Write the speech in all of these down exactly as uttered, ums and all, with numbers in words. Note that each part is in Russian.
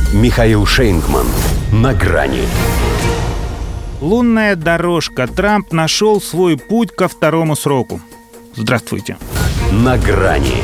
Михаил Шейнгман. На грани. Лунная дорожка. Трамп нашел свой путь ко второму сроку. Здравствуйте. На грани.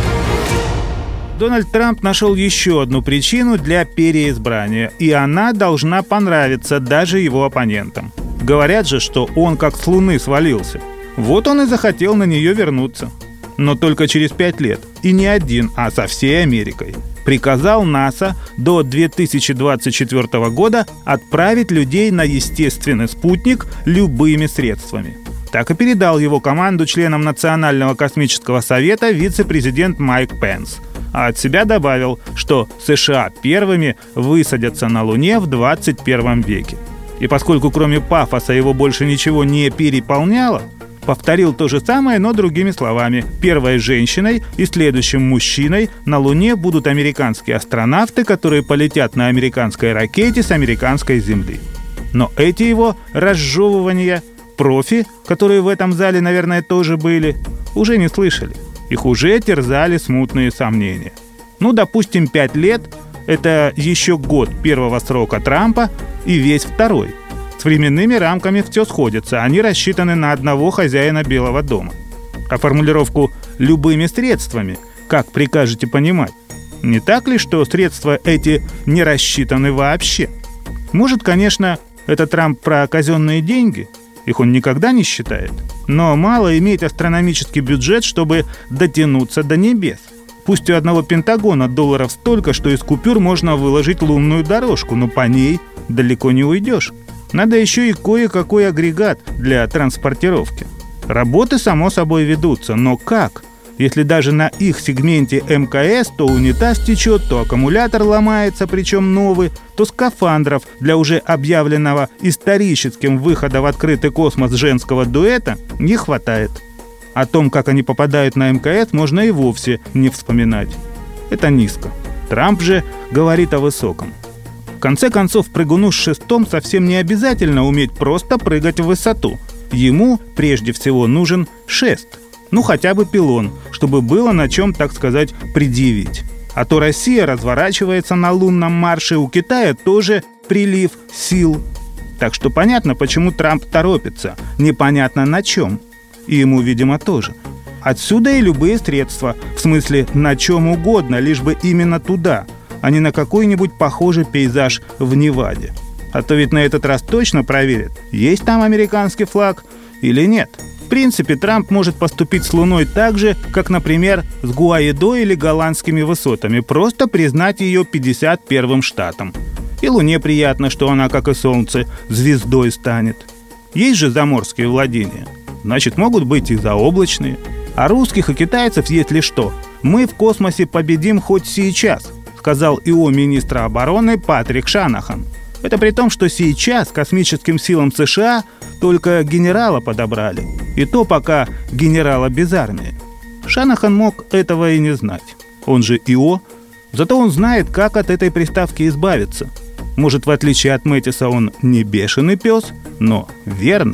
Дональд Трамп нашел еще одну причину для переизбрания, и она должна понравиться даже его оппонентам. Говорят же, что он как с Луны свалился. Вот он и захотел на нее вернуться. Но только через пять лет. И не один, а со всей Америкой. Приказал НАСА до две тысячи двадцать четвёртого года отправить людей на естественный спутник любыми средствами. Так и передал его команду членам Национального космического совета вице-президент Майк Пенс. А от себя добавил, что США первыми высадятся на Луне в двадцать первом веке. И поскольку кроме пафоса его больше ничего не переполняло, повторил то же самое, но другими словами. Первой женщиной и следующим мужчиной на Луне будут американские астронавты, которые полетят на американской ракете с американской Земли. Но эти его разжевывания профи, которые в этом зале, наверное, тоже были, уже не слышали. Их уже терзали смутные сомнения. Ну, допустим, пять лет – это еще год первого срока Трампа и весь второй. С временными рамками все сходится, они рассчитаны на одного хозяина Белого дома. А формулировку «любыми средствами» как прикажете понимать? Не так ли, что средства эти не рассчитаны вообще? Может, конечно, это Трамп про казенные деньги? Их он никогда не считает. Но мало иметь астрономический бюджет, чтобы дотянуться до небес. Пусть у одного Пентагона долларов столько, что из купюр можно выложить лунную дорожку, но по ней далеко не уйдешь. Надо еще и кое-какой агрегат для транспортировки. Работы, само собой, ведутся, но как? Если даже на их сегменте эм ка эс то унитаз течет, то аккумулятор ломается, причем новый, то скафандров для уже объявленного историческим выхода в открытый космос женского дуэта не хватает. О том, как они попадают на эм ка эс, можно и вовсе не вспоминать. Это низко. Трамп же говорит о высоком. В конце концов, прыгуну с шестом совсем не обязательно уметь просто прыгать в высоту. Ему прежде всего нужен шест. Ну, хотя бы пилон, чтобы было на чем, так сказать, предъявить. А то Россия разворачивается на лунном марше, у Китая тоже прилив сил. Так что понятно, почему Трамп торопится. Непонятно на чем. И ему, видимо, тоже. Отсюда и любые средства. В смысле, на чем угодно, лишь бы именно туда, а не на какой-нибудь похожий пейзаж в Неваде. А то ведь на этот раз точно проверят, есть там американский флаг или нет. В принципе, Трамп может поступить с Луной так же, как, например, с Гуаидо или голландскими высотами, просто признать ее пятьдесят первым штатом. И Луне приятно, что она, как и Солнце, звездой станет. Есть же заморские владения, значит, могут быть и заоблачные. А русских и китайцев, если что, мы в космосе победим хоть сейчас, сказал ИО министра обороны Патрик Шанахан. Это при том, что сейчас космическим силам США только генерала подобрали. И то пока генерала без армии. Шанахан мог этого и не знать. Он же ИО. Зато он знает, как от этой приставки избавиться. Может, в отличие от Мэттиса, он не бешеный пес, но верный.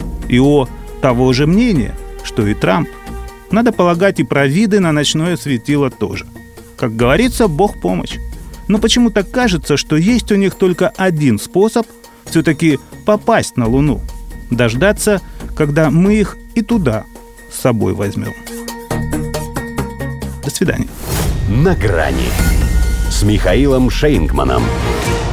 ИО того же мнения, что и Трамп. Надо полагать, и про виды на ночное светило тоже. Как говорится, Бог помощь. Но почему-то кажется, что есть у них только один способ все-таки попасть на Луну. Дождаться, когда мы их и туда с собой возьмем. До свидания. На грани с Михаилом Шейнгманом.